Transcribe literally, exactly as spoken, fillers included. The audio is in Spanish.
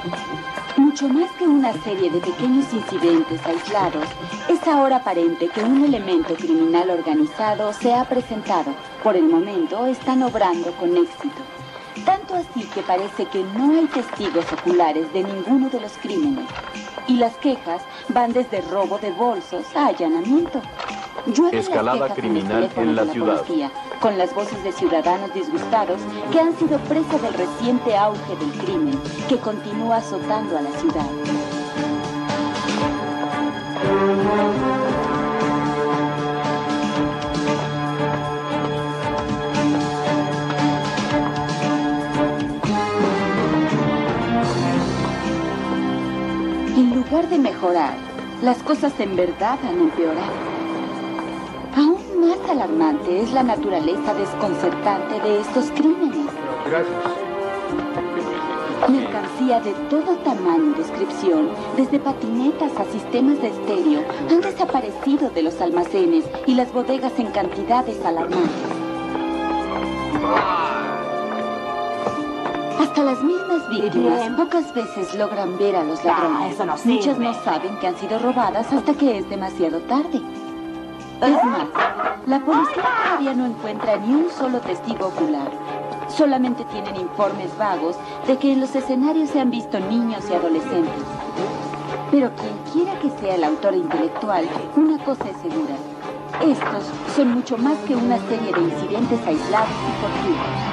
Mucho más que una serie de pequeños incidentes aislados, es ahora aparente que un elemento criminal organizado se ha presentado. Por el momento, están obrando con éxito. Tanto así que parece que no hay testigos oculares de ninguno de los crímenes. Y las quejas van desde robo de bolsos a allanamiento. Llueven Escalada las quejas criminal en, en la de ciudad. Policía, con las voces de ciudadanos disgustados que han sido presa del reciente auge del crimen que continúa azotando a la ciudad. En lugar de mejorar, las cosas en verdad han empeorado. Aún más alarmante es la naturaleza desconcertante de estos crímenes. Gracias. Mercancía de todo tamaño y descripción, desde patinetas a sistemas de estéreo, han desaparecido de los almacenes y las bodegas en cantidades alarmantes. Hasta las mismas víctimas Bien. pocas veces logran ver a los ladrones. Ah, eso no sirve. Muchas no saben que han sido robadas hasta que es demasiado tarde. Es más, la policía todavía no encuentra ni un solo testigo ocular. Solamente tienen informes vagos de que en los escenarios se han visto niños y adolescentes. Pero quien quiera que sea el autor intelectual, una cosa es segura. Estos son mucho más que una serie de incidentes aislados y fortuitos.